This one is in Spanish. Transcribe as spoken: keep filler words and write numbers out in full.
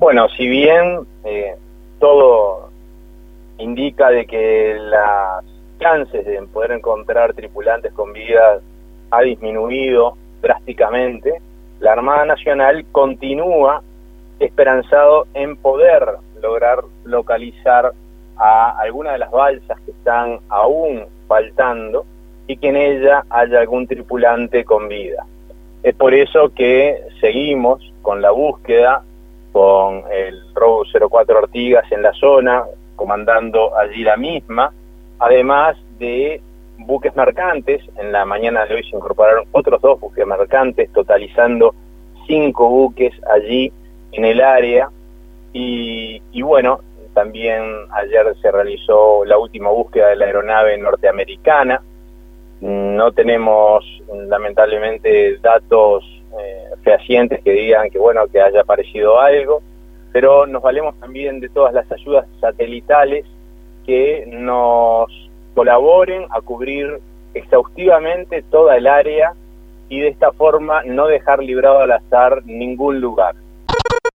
Bueno, si bien eh, todo indica de que las chances de poder encontrar tripulantes con vida ha disminuido drásticamente, la Armada Nacional continúa esperanzado en poder lograr localizar a alguna de las balsas que están aún faltando y que en ella haya algún tripulante con vida. Es por eso que seguimos con la búsqueda con el ROV cero cuatro Artigas en la zona, comandando allí la misma, además de buques mercantes. En la mañana de hoy se incorporaron otros dos buques mercantes, totalizando cinco buques allí en el área, y, y bueno, también ayer se realizó la última búsqueda de la aeronave norteamericana. No tenemos lamentablemente datos eh, fehacientes que digan que bueno, que haya aparecido algo, pero nos valemos también de todas las ayudas satelitales que nos colaboren a cubrir exhaustivamente toda el área y de esta forma no dejar librado al azar ningún lugar.